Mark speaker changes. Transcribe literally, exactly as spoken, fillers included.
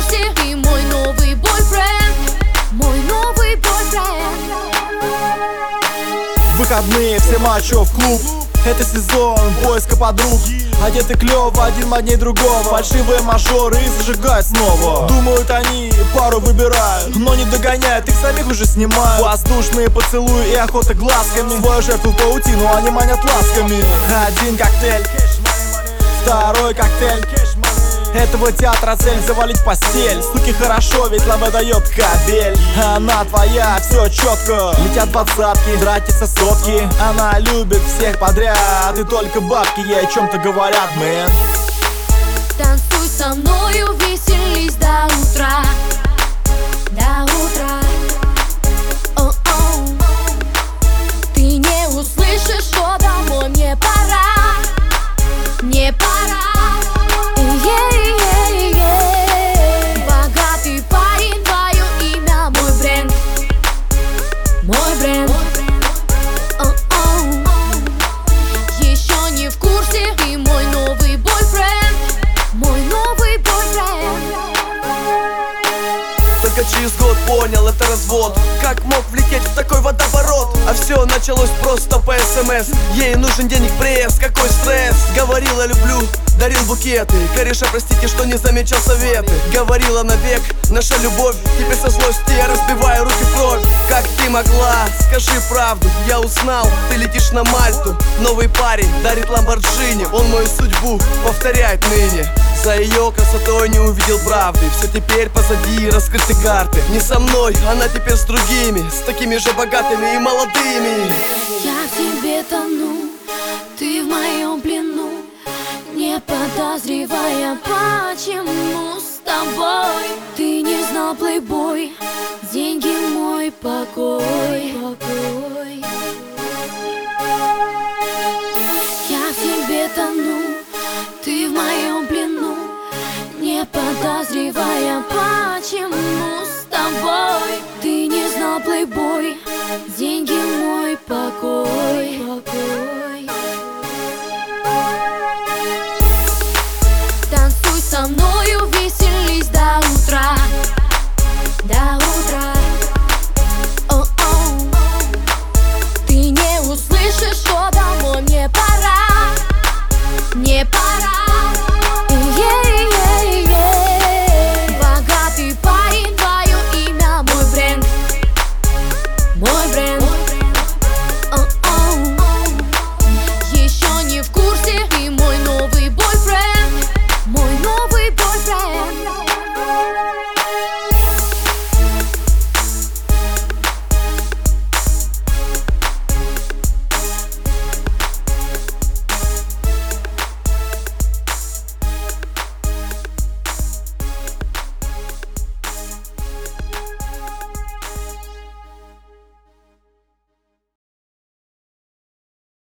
Speaker 1: курсе, ты мой новый бойфренд, мой новый бойфренд.
Speaker 2: Выходные, все мачо в клуб. Это сезон поиска подруг. Одеты клёво, один модней другого. Фальшивые мажоры и зажигают снова. Думают они, пару выбирают, но не догоняют, их самих уже снимают. Воздушные поцелуи и охота глазками. Свою жертву в паутину они манят ласками. Один коктейль, второй коктейль. Этого театра цель завалить постель. Суки, хорошо, ведь лава дает кабель. Она твоя, все четко. Летят двадцатки, тратятся сотки. Она любит всех подряд, и только бабки ей о чем-то говорят, мэн.
Speaker 1: Танцуй со мною, веселись до утра, до утра. О-о. Ты не услышишь, что домой мне пора, мне пора. Богатый парень, твое имя мой бренд, мой бренд. О-о. Еще не в курсе, ты мой новый бойфренд, мой новый бойфренд.
Speaker 3: Только через год понял, это развод. Как мог влететь в такой водоворот? А все началось просто по смс. Ей нужен денег пресс, какой стресс. Говорила люблю, дарил букеты. Кореша, простите, что не замечал советы. Говорила навек, наша любовь. Теперь со злости я разбиваю руки в кровь. Как ты могла? Скажи правду. Я узнал, ты летишь на Мальту. Новый парень дарит ламборджини. Он мою судьбу повторяет ныне. За ее красотой не увидел правды. Все теперь позади, раскрыты карты. Не со мной, она теперь с другими, с такими же богатыми и молодыми.
Speaker 1: Я в тебе тону, ты в моем плену, не подозревая, почему с тобой. Ты не знал, плейбой, деньги мой покой, покой. Я в тебе тону, ты в моем плену, не подозревая, почему с тобой. Ты не знал, плейбой, деньги мой покой, покой. Танцуй со мною, веселись до утра, до утра.